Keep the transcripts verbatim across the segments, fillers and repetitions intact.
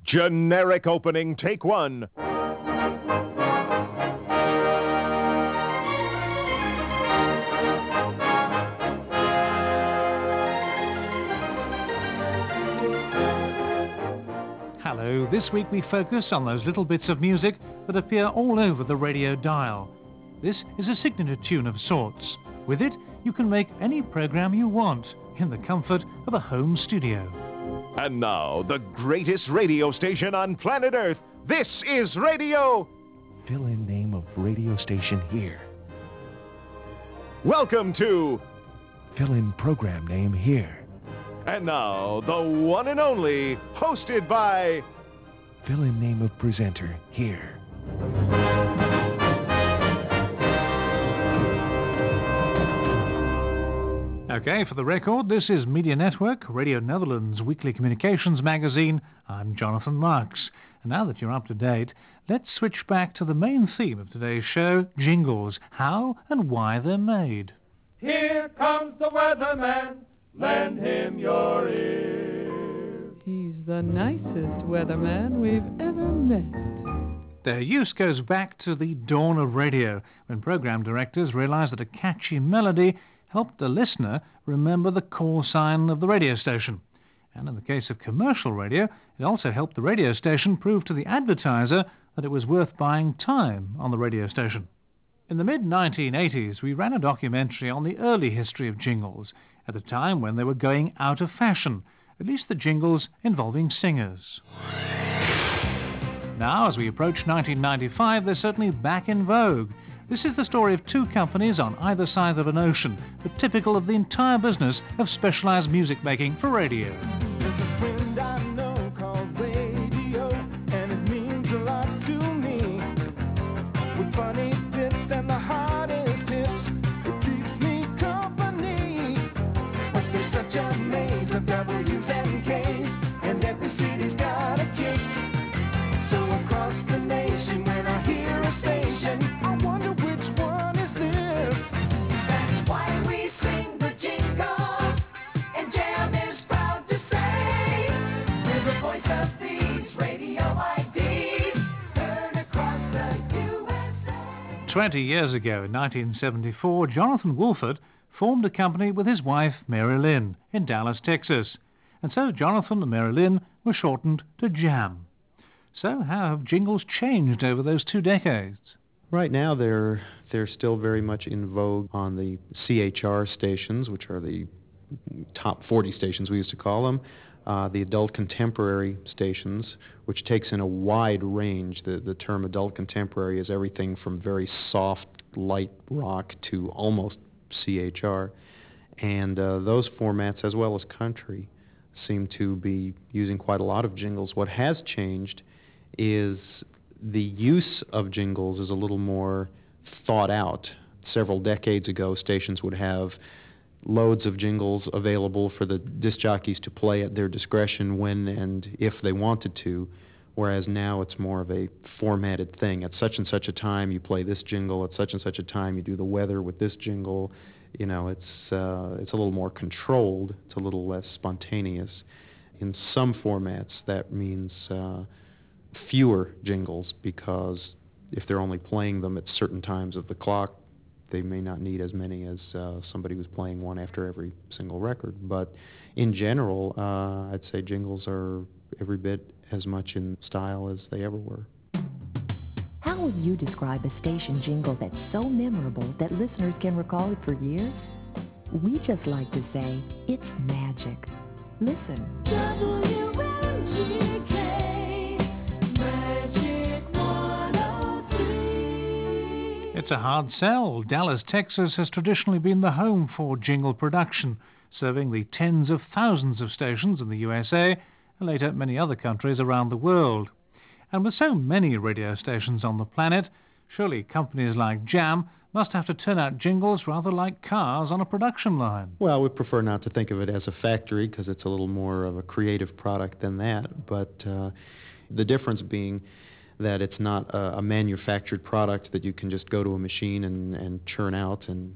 Generic opening, take one. Hello, this week we focus on those little bits of music that appear all over the radio dial. This is a signature tune of sorts. With it, you can make any program you want in the comfort of a home studio. And now, the greatest radio station on planet Earth. This is Radio... Fill in name of radio station here. Welcome to... Fill in program name here. And now, the one and only, hosted by... Fill in name of presenter here. Okay, for the record, this is Media Network, Radio Netherlands' weekly communications magazine. I'm Jonathan Marks. And now that you're up to date, let's switch back to the main theme of today's show, jingles, how and why they're made. Here comes the weatherman, lend him your ear. He's the nicest weatherman we've ever met. Their use goes back to the dawn of radio, when program directors realized that a catchy melody helped the listener remember the call sign of the radio station. And in the case of commercial radio, it also helped the radio station prove to the advertiser that it was worth buying time on the radio station. In the mid nineteen eighties, we ran a documentary on the early history of jingles, at a time when they were going out of fashion, at least the jingles involving singers. Now, as we approach nineteen ninety-five, they're certainly back in vogue. This is the story of two companies on either side of an ocean, but typical of the entire business of specialized music making for radio. There's a friend I know called radio, and it means a lot to me. With funny bits and the hottest hits, it keeps me company. But there's such a maze of W's and K's, and every city's got a kick. So across the nation, when I hear a station, I wonder which one is this. That's why we sing the jingles, and Jam is proud to say we're the voice of these radio I Ds, heard across the U S A. Twenty years ago, in nineteen seventy-four, Jonathan Wolford formed a company with his wife, Mary Lynn, in Dallas, Texas. And so Jonathan and Mary Lynn were shortened to Jam. So how have jingles changed over those two decades? Right now, they're they're still very much in vogue on the C H R stations, which are the top forty stations we used to call them, uh, the adult contemporary stations, which takes in a wide range. The, the term adult contemporary is everything from very soft, light rock to almost C H R. And uh, those formats, as well as country, seem to be using quite a lot of jingles. What has changed is the use of jingles is a little more thought out. Several decades ago, stations would have loads of jingles available for the disc jockeys to play at their discretion when and if they wanted to, whereas now it's more of a formatted thing. At such and such a time, you play this jingle. At such and such a time, you do the weather with this jingle. You know, it's uh, it's a little more controlled. It's a little less spontaneous. In some formats, that means uh, fewer jingles, because if they're only playing them at certain times of the clock, they may not need as many as uh, somebody who's playing one after every single record. But in general, uh, I'd say jingles are every bit as much in style as they ever were. How would you describe a station jingle that's so memorable that listeners can recall it for years? We just like to say, it's magic. Listen. W M G K Magic one oh three. It's a hard sell. Dallas, Texas has traditionally been the home for jingle production, serving the tens of thousands of stations in the U S A and later many other countries around the world. And with so many radio stations on the planet, surely companies like Jam must have to turn out jingles rather like cars on a production line. Well, we prefer not to think of it as a factory because it's a little more of a creative product than that. But uh, the difference being that it's not a, a manufactured product that you can just go to a machine and, and churn out and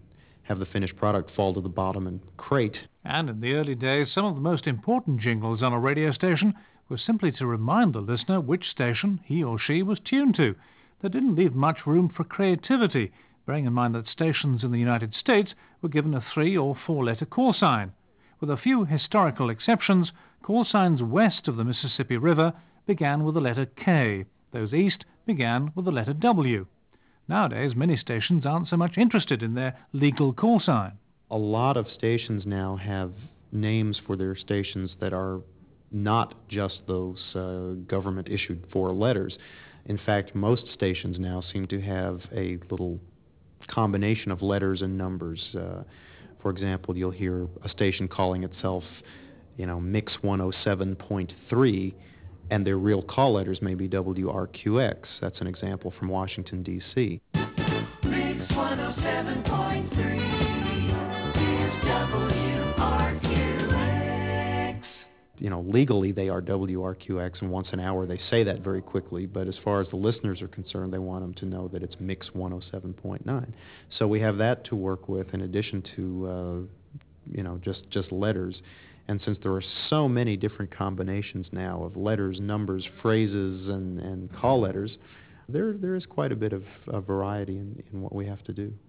have the finished product fall to the bottom and crate. And in the early days, some of the most important jingles on a radio station were simply to remind the listener which station he or she was tuned to. They didn't leave much room for creativity, bearing in mind that stations in the United States were given a three- or four-letter call sign. With a few historical exceptions, call signs west of the Mississippi River began with the letter K. Those east began with the letter W. Nowadays, many stations aren't so much interested in their legal call sign. A lot of stations now have names for their stations that are not just those uh, government-issued four letters. In fact, most stations now seem to have a little combination of letters and numbers. Uh, for example, you'll hear a station calling itself, you know, Mix one oh seven point three, and their real call letters may be W R Q X. That's an example from Washington, D C Mix one oh seven point three is W R Q X. You know, legally they are W R Q X, and once an hour they say that very quickly, but as far as the listeners are concerned, they want them to know that it's Mix one oh seven point nine. So we have that to work with in addition to, uh, you know, just, just letters. And since there are so many different combinations now of letters, numbers, phrases, and, and call letters, there there is quite a bit of uh, variety in, in what we have to do.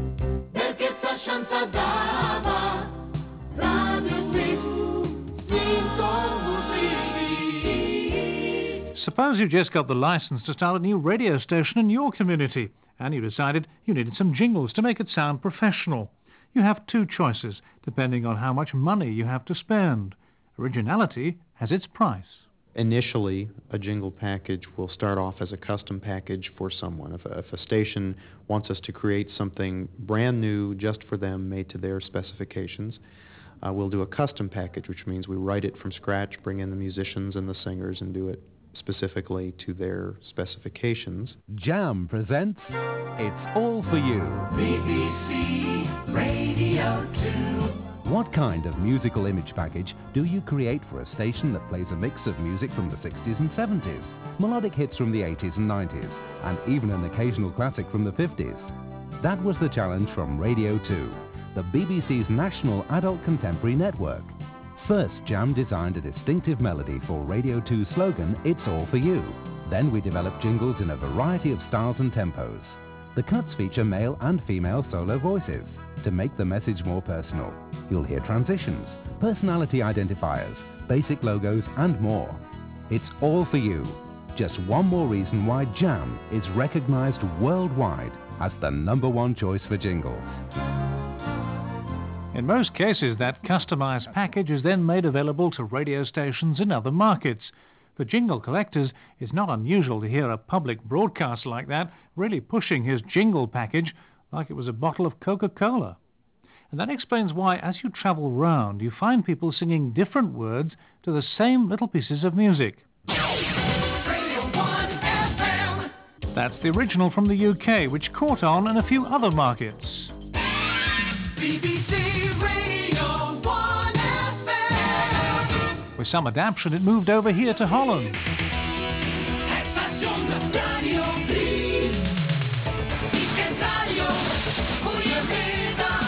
Suppose you just got the license to start a new radio station in your community, and you decided you needed some jingles to make it sound professional. You have two choices, depending on how much money you have to spend. Originality has its price. Initially, a jingle package will start off as a custom package for someone. If a, if a station wants us to create something brand new just for them, made to their specifications, uh, we'll do a custom package, which means we write it from scratch, bring in the musicians and the singers, and do it specifically to their specifications. Jam presents It's All For You. B B C Radio two. What kind of musical image package do you create for a station that plays a mix of music from the sixties and seventies, melodic hits from the eighties and nineties, and even an occasional classic from the fifties? That was the challenge from Radio two, the B B C's national adult contemporary network. First, Jam designed a distinctive melody for Radio two's slogan, It's All For You. Then we developed jingles in a variety of styles and tempos. The cuts feature male and female solo voices to make the message more personal. You'll hear transitions, personality identifiers, basic logos, and more. It's All For You. Just one more reason why Jam is recognized worldwide as the number one choice for jingles. In most cases, that customized package is then made available to radio stations in other markets. For jingle collectors, it's not unusual to hear a public broadcaster like that really pushing his jingle package like it was a bottle of Coca-Cola. And that explains why, as you travel round, you find people singing different words to the same little pieces of music. Radio one F M. That's the original from the U K, which caught on in a few other markets. B B C Radio one F M. With some adaptation, it moved over here to Holland. Station Radio drie. Weekend Radio. Goedemiddag.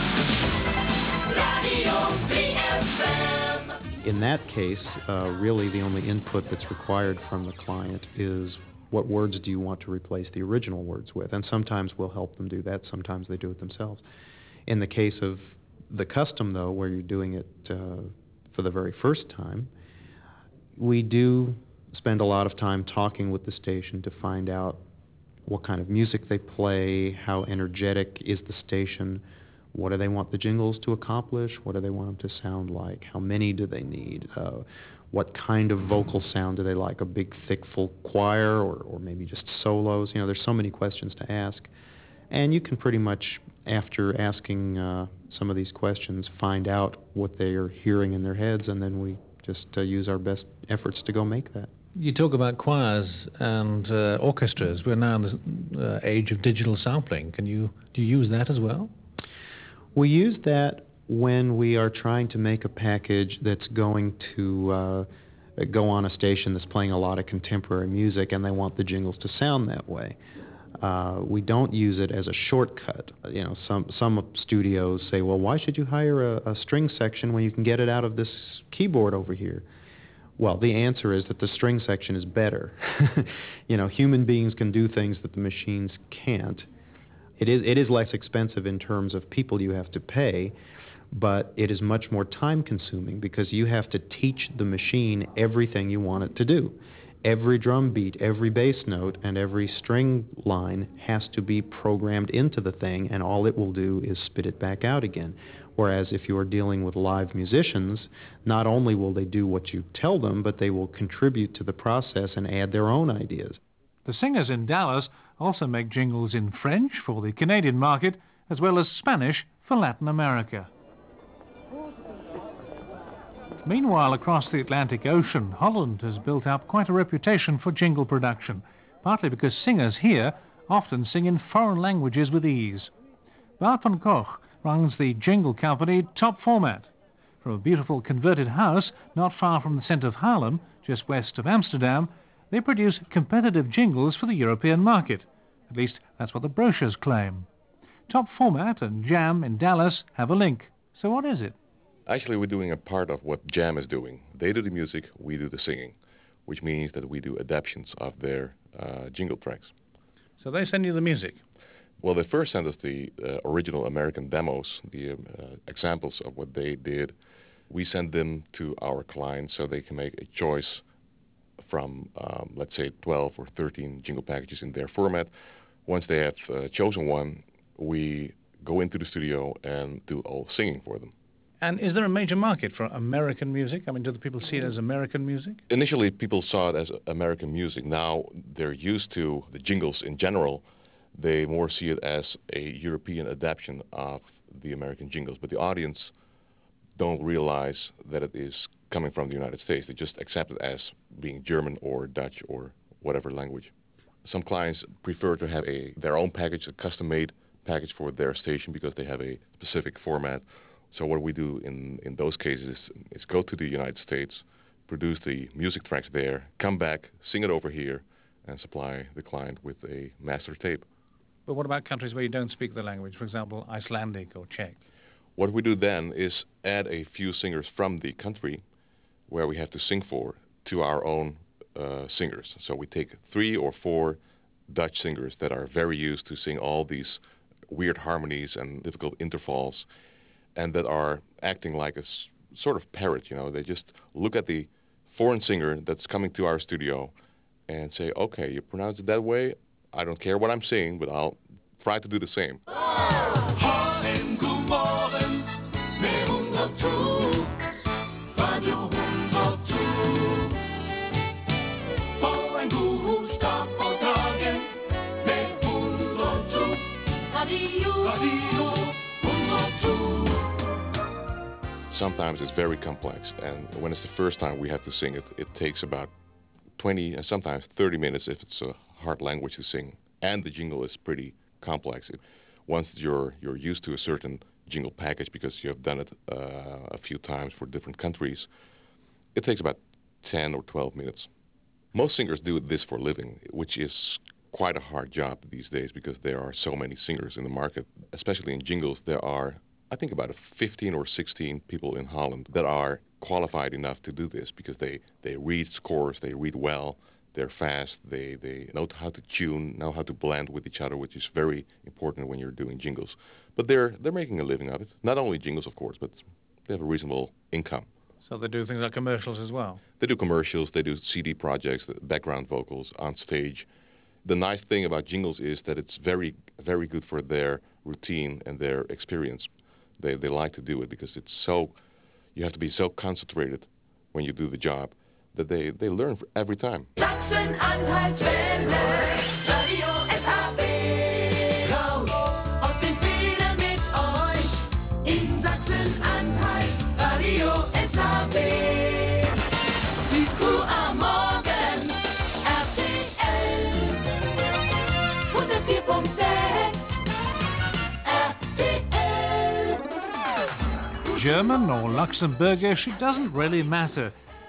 Radio drie F M. In that case, uh, really the only input that's required from the client is what words do you want to replace the original words with. And sometimes we'll help them do that, sometimes they do it themselves. In the case of the custom, though, where you're doing it uh, for the very first time, we do spend a lot of time talking with the station to find out what kind of music they play, how energetic is the station, what do they want the jingles to accomplish, what do they want them to sound like, how many do they need, uh, what kind of vocal sound do they like, a big, thick, full choir, or, or maybe just solos. You know, there's so many questions to ask. And you can pretty much, after asking uh, some of these questions, find out what they are hearing in their heads, and then we just uh, use our best efforts to go make that. You talk about choirs and uh, orchestras. We're now in the uh, age of digital sampling. Can you do you use that as well? We use that when we are trying to make a package that's going to uh, go on a station that's playing a lot of contemporary music, and they want the jingles to sound that way. Uh, we don't use it as a shortcut. You know, some some studios say, well, why should you hire a, a string section when you can get it out of this keyboard over here? Well, the answer is that the string section is better. You know, human beings can do things that the machines can't. It is, it is less expensive in terms of people you have to pay, but it is much more time-consuming because you have to teach the machine everything you want it to do. Every drum beat, every bass note, and every string line has to be programmed into the thing, and all it will do is spit it back out again. Whereas if you are dealing with live musicians, not only will they do what you tell them, but they will contribute to the process and add their own ideas. The singers in Dallas also make jingles in French for the Canadian market, as well as Spanish for Latin America. Meanwhile, across the Atlantic Ocean, Holland has built up quite a reputation for jingle production, partly because singers here often sing in foreign languages with ease. Bart van Koch runs the jingle company Top Format. From a beautiful converted house not far from the centre of Haarlem, just west of Amsterdam, they produce competitive jingles for the European market. At least that's what the brochures claim. Top Format and Jam in Dallas have a link. So what is it? Actually, we're doing a part of what Jam is doing. They do the music, we do the singing, which means that we do adaptations of their uh, jingle tracks. So they send you the music? Well, they first sent us the uh, original American demos, the uh, examples of what they did. We send them to our clients so they can make a choice from, um, let's say, twelve or thirteen jingle packages in their format. Once they have uh, chosen one, we go into the studio and do all singing for them. And is there a major market for American music? I mean, do the people see it as American music? Initially, people saw it as American music. Now they're used to the jingles in general. They more see it as a European adaptation of the American jingles. But the audience don't realize that it is coming from the United States. They just accept it as being German or Dutch or whatever language. Some clients prefer to have a their own package, a custom-made package for their station because they have a specific format. So what we do in, in those cases is, is go to the United States, produce the music tracks there, come back, sing it over here, and supply the client with a master tape. But what about countries where you don't speak the language, for example, Icelandic or Czech? What we do then is add a few singers from the country where we have to sing for to our own uh, singers. So we take three or four Dutch singers that are very used to sing all these weird harmonies and difficult intervals and that are acting like a s- sort of parrot, you know. They just look at the foreign singer that's coming to our studio and say, okay, you pronounce it that way, I don't care what I'm saying, but I'll try to do the same. Sometimes it's very complex, and when it's the first time we have to sing it, it takes about twenty and sometimes thirty minutes if it's a hard language to sing. And the jingle is pretty complex. It, once you're you're used to a certain jingle package because you have done it uh, a few times for different countries, it takes about ten or twelve minutes. Most singers do this for a living, which is quite a hard job these days because there are so many singers in the market. Especially in jingles, there are, I think, about fifteen or sixteen people in Holland that are qualified enough to do this because they, they read scores, they read well, they're fast, they, they know how to tune, know how to blend with each other, which is very important when you're doing jingles. But they're they're making a living of it. Not only jingles, of course, but they have a reasonable income. So they do things like commercials as well? They do commercials, they do C D projects, background vocals on stage. The nice thing about jingles is that it's very, very good for their routine and their experience. They they like to do it because it's so, you have to be so concentrated when you do the job that they, they learn every time. Sachsen-Anhaltswelle, Radio S H B, raus aus den Fehlern mit euch. In Sachsen-Anhalt, Radio S H B. Die Crew am Morgen, R T L, hundertvier Komma sechs, R T L. German or Luxembourgish, it doesn't really matter.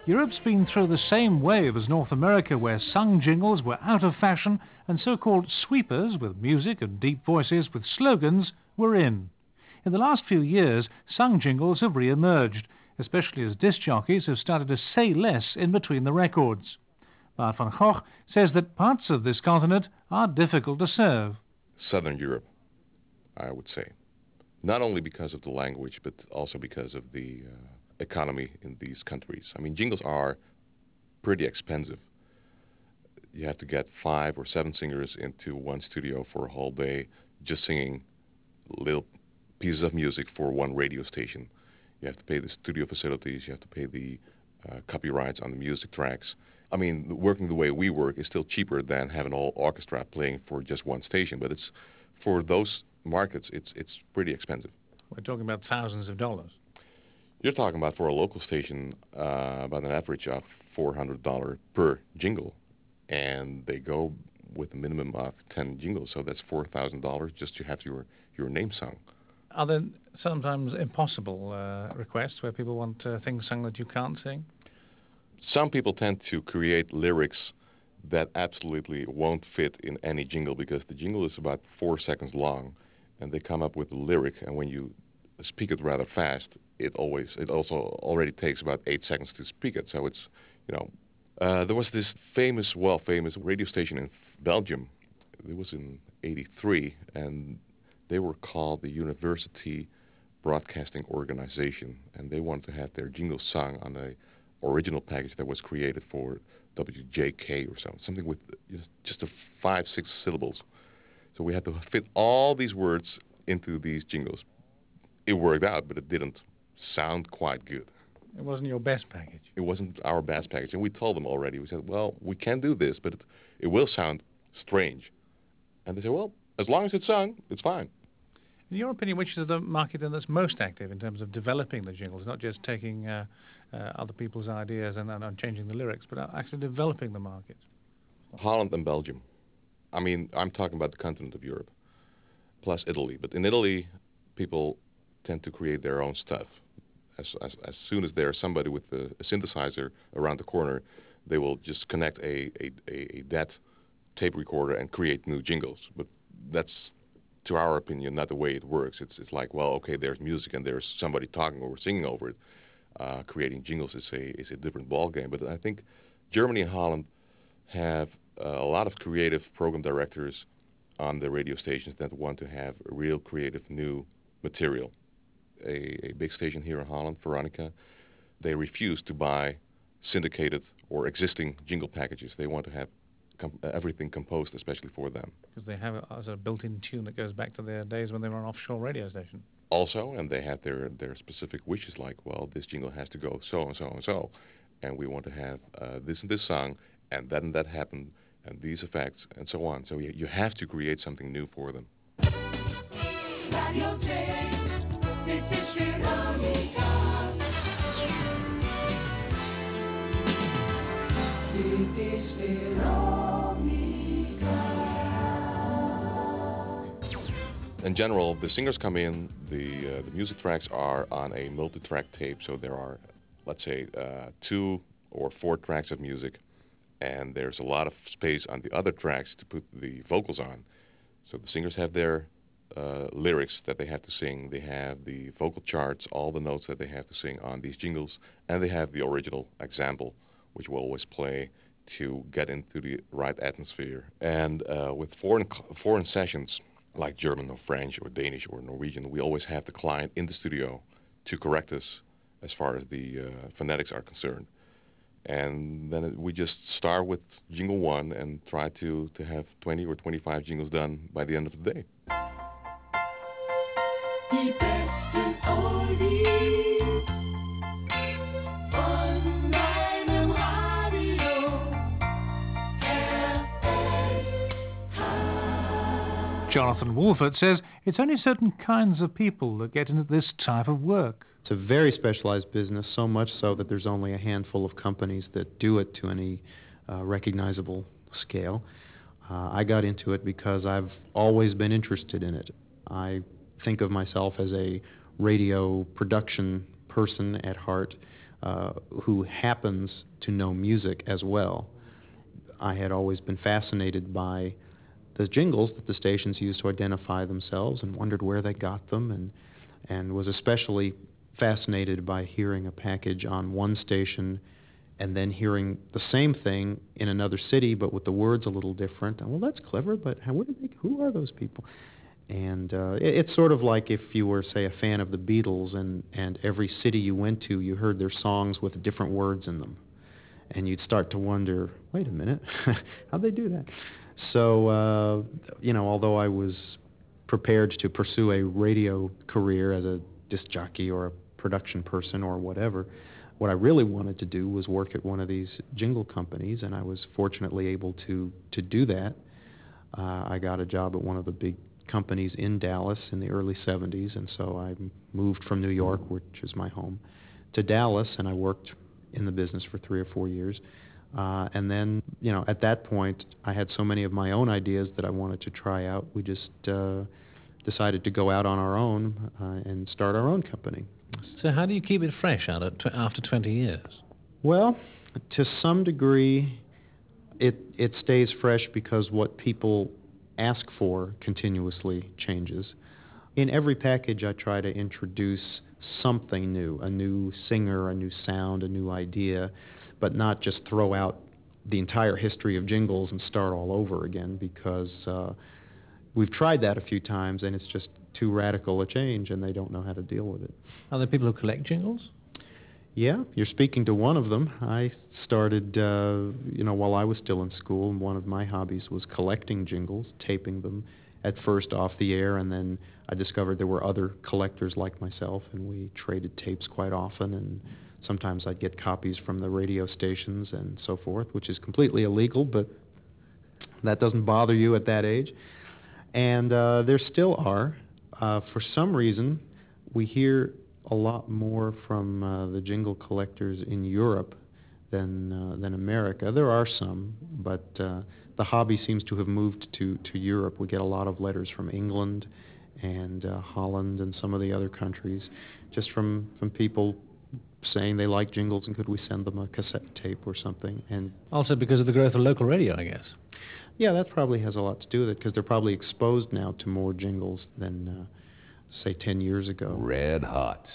Europe's been through the same wave as North America, where sung jingles were out of fashion and so-called sweepers with music and deep voices with slogans were in. In the last few years, sung jingles have re-emerged, especially as disc jockeys have started to say less in between the records. Bart van Gogh says that parts of this continent are difficult to serve. Southern Europe, I would say. Not only because of the language, but also because of the uh, economy in these countries. I mean, jingles are pretty expensive. You have to get five or seven singers into one studio for a whole day just singing little pieces of music for one radio station. You have to pay the studio facilities, you have to pay the uh, copyrights on the music tracks. I mean, working the way we work is still cheaper than having an whole orchestra playing for just one station, but it's for those markets, it's it's pretty expensive. We're talking about thousands of dollars. You're talking about, for a local station, uh, about an average of four hundred dollars per jingle, and they go with a minimum of ten jingles, so that's four thousand dollars just to have your, your name sung. Are there sometimes impossible uh, requests where people want uh, things sung that you can't sing? Some people tend to create lyrics that absolutely won't fit in any jingle, because the jingle is about four seconds long, and they come up with a lyric, and when you speak it rather fast, it always it also already takes about eight seconds to speak it. So it's, you know, uh, there was this famous, well, famous radio station in Belgium. It was in eighty-three, and they were called the University Broadcasting Organization, and they wanted to have their jingle sung on a original package that was created for W J K or something, something with just a five, six syllables. So we had to fit all these words into these jingles. It worked out, but it didn't sound quite good. It wasn't your best package. It wasn't our best package, and we told them already. We said, well, we can do this, but it, it will sound strange. And they said, well, as long as it's sung, it's fine. In your opinion, which is the market then that's most active in terms of developing the jingles, not just taking uh, uh, other people's ideas and, and, and changing the lyrics, but actually developing the market? Holland and Belgium. I mean, I'm talking about the continent of Europe, plus Italy. But in Italy, people tend to create their own stuff. As, as, as soon as there's somebody with a, a synthesizer around the corner, they will just connect a, a, a, a D A T tape recorder and create new jingles. But that's, to our opinion, not the way it works. It's, it's like, well, okay, there's music and there's somebody talking or singing over it. Uh, creating jingles is a, is a different ballgame. But I think Germany and Holland have uh, a lot of creative program directors on the radio stations that want to have a real creative new material. A, a big station here in Holland, Veronica, they refuse to buy syndicated or existing jingle packages. They want to have com- everything composed especially for them. Because they have it as a built-in tune that goes back to their days when they were an offshore radio station. Also, and they have their, their specific wishes, like, well, this jingle has to go so and so and so, and we want to have uh, this and this song, and that and that happened, and these effects, and so on. So you, you have to create something new for them. Radio James, dit is Veronica. Dit is Veronica. In general, the singers come in, the uh, the music tracks are on a multi-track tape, so there are, let's say, uh, two or four tracks of music, and there's a lot of space on the other tracks to put the vocals on. So the singers have their uh, lyrics that they have to sing, they have the vocal charts, all the notes that they have to sing on these jingles, and they have the original example, which will always play to get into the right atmosphere. And uh, with foreign foreign sessions, like German or French or Danish or Norwegian, we always have the client in the studio to correct us as far as the uh, phonetics are concerned. And then it, we just start with jingle one and try to, to have twenty or twenty-five jingles done by the end of the day. Die besten Oldies von deinem Radio R S H. Jonathan Wolfert says it's only certain kinds of people that get into this type of work. It's a very specialized business, so much so that there's only a handful of companies that do it to any uh, recognizable scale. Uh, I got into it because I've always been interested in it. I think of myself as a radio production person at heart. uh, who happens to know music as well. I had always been fascinated by the jingles that the stations used to identify themselves and wondered where they got them, and, and was especially fascinated by hearing a package on one station and then hearing the same thing in another city but with the words a little different. Well, that's clever, but how, what did they, who are those people? And uh, it, it's sort of like if you were, say, a fan of the Beatles, and, and every city you went to, you heard their songs with different words in them. And you'd start to wonder, wait a minute, how'd they do that? So, uh, you know, although I was prepared to pursue a radio career as a disc jockey or a production person or whatever, what I really wanted to do was work at one of these jingle companies, and I was fortunately able to, to do that. Uh, I got a job at one of the big companies in Dallas in the early seventies, and so I moved from New York, which is my home, to Dallas, and I worked in the business for three or four years. Uh, and then, you know, at that point, I had so many of my own ideas that I wanted to try out. We just uh, decided to go out on our own uh, and start our own company. So how do you keep it fresh out of tw- after twenty years? Well, to some degree, it it stays fresh because what people ask for continuously changes. In every package, I try to introduce something new, a new singer, a new sound, a new idea, but not just throw out the entire history of jingles and start all over again, because uh, we've tried that a few times and it's just too radical a change and they don't know how to deal with it. Are there people who collect jingles? Yeah, you're speaking to one of them. I started, uh, you know, while I was still in school, and one of my hobbies was collecting jingles, taping them, at first off the air, and then I discovered there were other collectors like myself, and we traded tapes quite often, and sometimes I'd get copies from the radio stations and so forth, which is completely illegal, but that doesn't bother you at that age. And uh, there still are. Uh, for some reason, we hear a lot more from uh, the jingle collectors in Europe than uh, than America. There are some, but uh, the hobby seems to have moved to, to Europe. We get a lot of letters from England and uh, Holland and some of the other countries, just from, from people saying they like jingles and could we send them a cassette tape or something. And also because of the growth of local radio, I guess. Yeah, that probably has a lot to do with it, because they're probably exposed now to more jingles than, uh, say, ten years ago. Red Hot.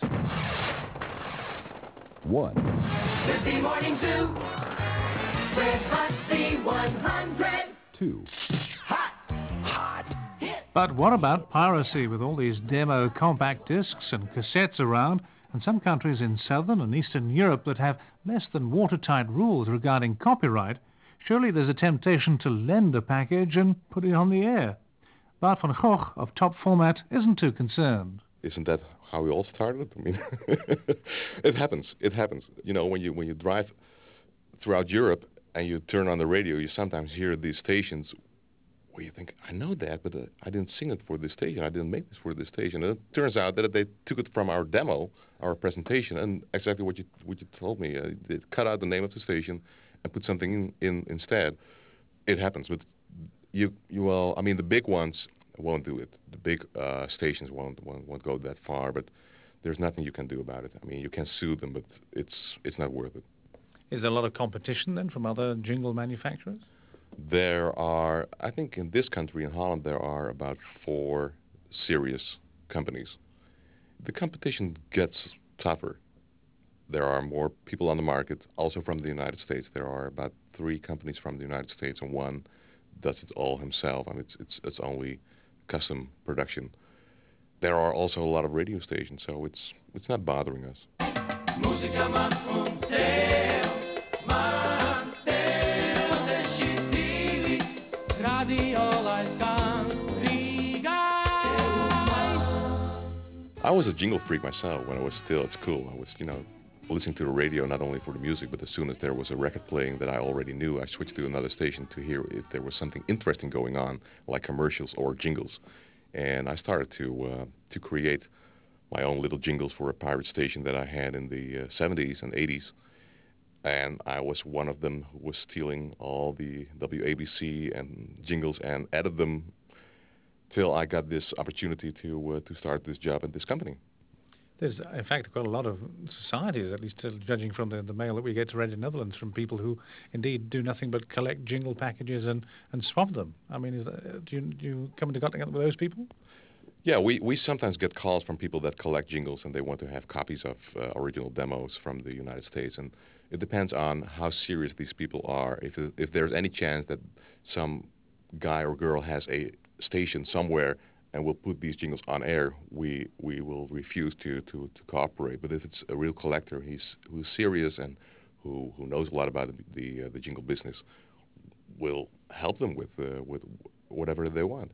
One. The Z Morning Zoo. Red Hot Z one hundred. Two. Hot. Hot. Hit. But what about piracy, with all these demo compact discs and cassettes around, and some countries in southern and eastern Europe that have less than watertight rules regarding copyright? Surely there's a temptation to lend a package and put it on the air. Bart van Gogh of Top Format isn't too concerned. Isn't that how we all started? I mean, it happens. It happens. You know, when you when you drive throughout Europe and you turn on the radio, you sometimes hear these stations where you think, I know that, but uh, I didn't sing it for this station. I didn't make this for this station. And it turns out that they took it from our demo, our presentation, and exactly what you what you told me. Uh, they cut out the name of the station and put something in, in instead. It happens, but you, you well, I mean, the big ones won't do it. The big uh, stations won't, won't won't go that far, but there's nothing you can do about it. I mean, you can sue them, but it's it's not worth it. Is there a lot of competition then from other jingle manufacturers? There are, I think in this country, in Holland, there are about four serious companies. The competition gets tougher. There are more people on the market, also from the United States. There are about three companies from the United States, and one does it all himself. I mean, it's it's it's only custom production. There are also a lot of radio stations, so it's it's not bothering us. Música maakt ons stil, maakt stil, de Chitili, radio uit I was a jingle freak myself when I was still at school. I was, you know, listening to the radio not only for the music, but as soon as there was a record playing that I already knew, I switched to another station to hear if there was something interesting going on, like commercials or jingles. And I started to uh, to create my own little jingles for a pirate station that I had in the uh, seventies and eighties. And I was one of them who was stealing all the W A B C and jingles and added them till I got this opportunity to uh, to start this job at this company. There's, in fact, quite a lot of societies, at least uh, judging from the, the mail that we get to Radio Netherlands, from people who indeed do nothing but collect jingle packages and, and swap them. I mean, is that, do, you, do you come into contact with those people? Yeah, we, we sometimes get calls from people that collect jingles and they want to have copies of uh, original demos from the United States. And it depends on how serious these people are. If, if there's any chance that some guy or girl has a station somewhere and will put these jingles on air, we we will refuse to, to, to cooperate. But if it's a real collector, he's who's serious and who, who knows a lot about the the, uh, the jingle business, we'll help them with uh, with whatever they want.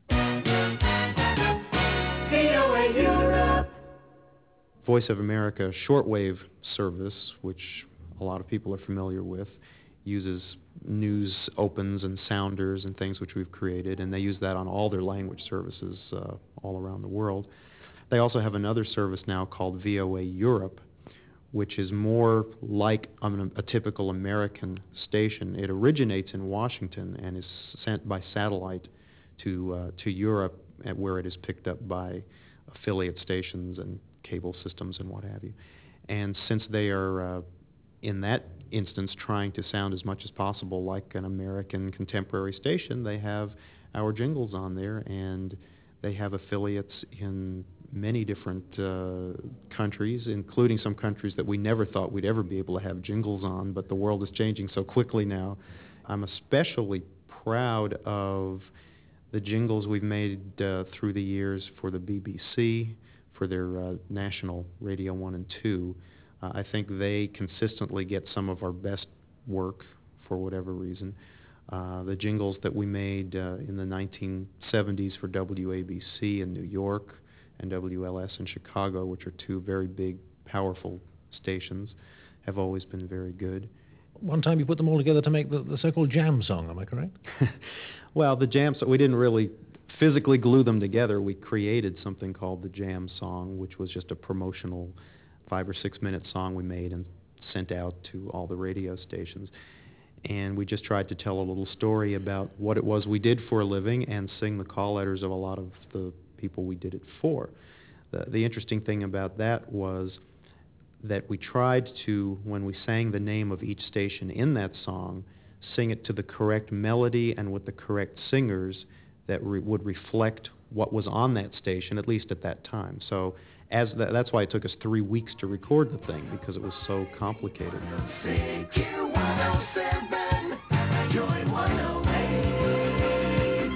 Voice of America shortwave service, which a lot of people are familiar with, uses news opens and sounders and things which we've created, and they use that on all their language services uh, all around the world. They also have another service now called V O A Europe, which is more like um, a typical American station. It originates in Washington and is sent by satellite to uh, to Europe, at where it is picked up by affiliate stations and cable systems and what have you. And since they are uh, in that instance trying to sound as much as possible like an American contemporary station, they have our jingles on there, and they have affiliates in many different uh, countries, including some countries that we never thought we'd ever be able to have jingles on, but the world is changing so quickly now. I'm especially proud of the jingles we've made uh, through the years for the B B C, for their uh, national Radio one and two. Uh, I think they consistently get some of our best work for whatever reason. Uh, the jingles that we made uh, in the nineteen seventies for W A B C in New York and W L S in Chicago, which are two very big, powerful stations, have always been very good. One time you put them all together to make the, the so-called jam song, am I correct? Well, the jam song, we didn't really physically glue them together. We created something called the Jam Song, which was just a promotional five or six minute song we made and sent out to all the radio stations. And we just tried to tell a little story about what it was we did for a living and sing the call letters of a lot of the people we did it for. The, the interesting thing about that was that we tried to, when we sang the name of each station in that song, sing it to the correct melody and with the correct singers that re- would reflect what was on that station, at least at that time. So as th- that's why it took us three weeks to record the thing, because it was so complicated. C Q one oh seven, join one oh eight.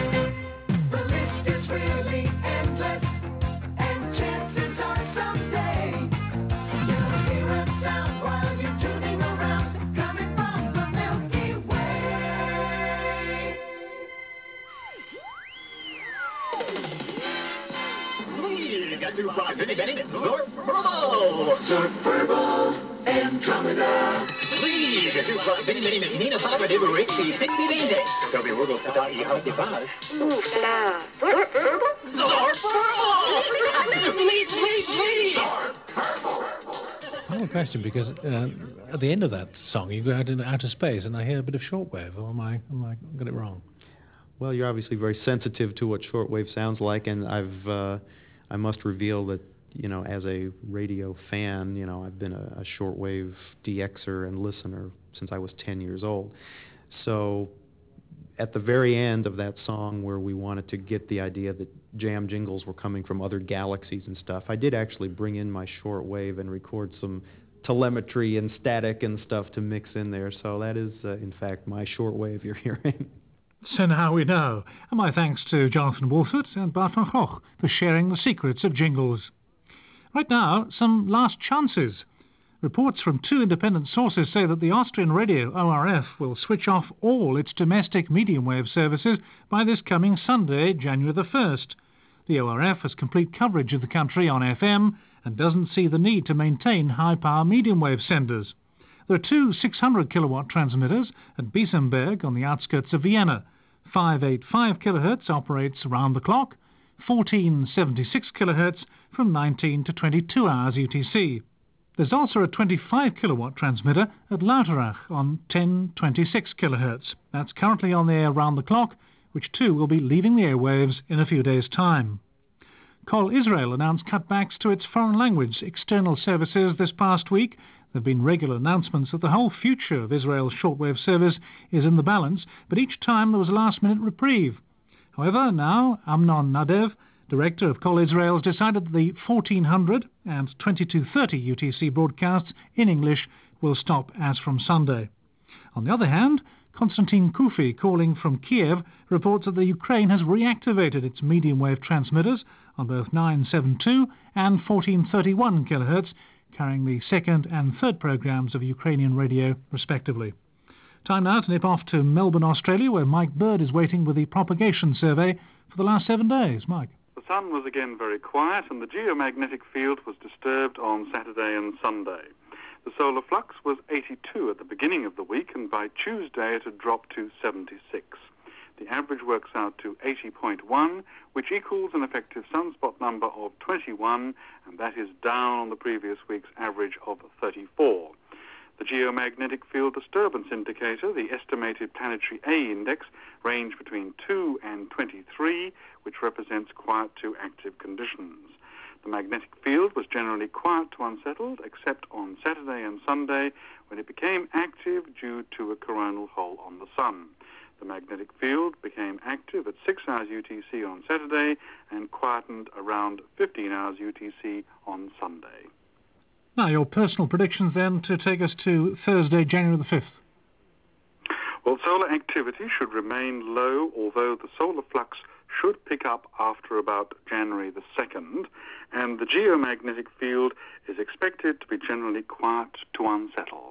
The list is really endless, and chances are someday you'll hear a sound while you're tuning around, coming from the Milky Way. We got two frogs, many, many, Zorp Purple! Zorp Purple, Andromeda. We got two frogs, many, many, many, Nina Papa, Deborah, Rixie, Pixie, Daisy. Toby, Wurgle, Pataki, Hardy, Baz. Oofla. Zorp Purple? Zorp Purple! Please, please, please! Zorp Purple. Final question, because uh, at the end of that song you go out into outer space and I hear a bit of shortwave, or am I, am I got it wrong? Well, you're obviously very sensitive to what shortwave sounds like, and I've, uh, I must reveal that, you know, as a radio fan, you know, I've been a, a shortwave D Xer and listener since I was ten years old. So at the very end of that song, where we wanted to get the idea that jam jingles were coming from other galaxies and stuff, I did actually bring in my shortwave and record some telemetry and static and stuff to mix in there. So that is, uh, in fact, my shortwave you're hearing. So now we know. And my thanks to Jonathan Wolfert and Bart van Gogh for sharing the secrets of jingles. Right now, some last chances. Reports from two independent sources say that the Austrian radio O R F will switch off all its domestic medium wave services by this coming Sunday, January the first. The O R F has complete coverage of the country on F M and doesn't see the need to maintain high-power medium wave senders. There are two six hundred kilowatt transmitters at Biesenberg on the outskirts of Vienna. five eighty-five kilohertz operates round the clock, fourteen seventy-six kilohertz from nineteen to twenty-two hours U T C. There's also a twenty-five kilowatt transmitter at Lauterach on ten twenty-six kilohertz. That's currently on the air round the clock, which too will be leaving the airwaves in a few days' time. Kol Israel announced cutbacks to its foreign language external services this past week. There have been regular announcements that the whole future of Israel's shortwave service is in the balance, but each time there was a last-minute reprieve. However, now Amnon Nadev, director of Kol Israel, has decided that the fourteen hundred and twenty-two thirty U T C broadcasts in English will stop as from Sunday. On the other hand, Konstantin Kufi, calling from Kiev, reports that the Ukraine has reactivated its medium-wave transmitters on both nine seventy-two and fourteen thirty-one kilohertz, carrying the second and third programs of Ukrainian radio, respectively. Time now to nip off to Melbourne, Australia, where Mike Bird is waiting with the propagation survey for the last seven days. Mike. The sun was again very quiet, and the geomagnetic field was disturbed on Saturday and Sunday. The solar flux was eighty-two at the beginning of the week, and by Tuesday it had dropped to seventy-six. The average works out to eighty point one, which equals an effective sunspot number of twenty-one, and that is down on the previous week's average of thirty-four. The geomagnetic field disturbance indicator, the estimated planetary A index, ranged between two and twenty-three, which represents quiet to active conditions. The magnetic field was generally quiet to unsettled, except on Saturday and Sunday, when it became active due to a coronal hole on the sun. The magnetic field became active at six hours U T C on Saturday and quietened around fifteen hours U T C on Sunday. Now, your personal predictions then to take us to Thursday, January the fifth. Well, solar activity should remain low, although the solar flux should pick up after about January the second, and the geomagnetic field is expected to be generally quiet to unsettled.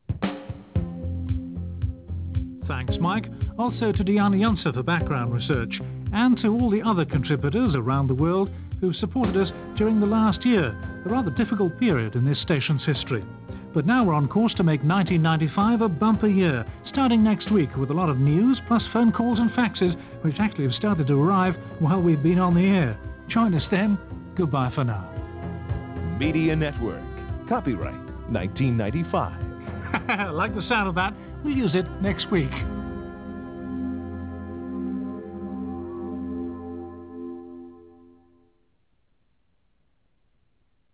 Thanks, Mike. Also to Diana Janse for background research, and to all the other contributors around the world who've supported us during the last year, a rather difficult period in this station's history. But now we're on course to make nineteen ninety-five a bumper year, starting next week with a lot of news, plus phone calls and faxes, which actually have started to arrive while we've been on the air. Join us then. Goodbye for now. Media Network. Copyright nineteen ninety-five. Like the sound of that? We'll use it next week.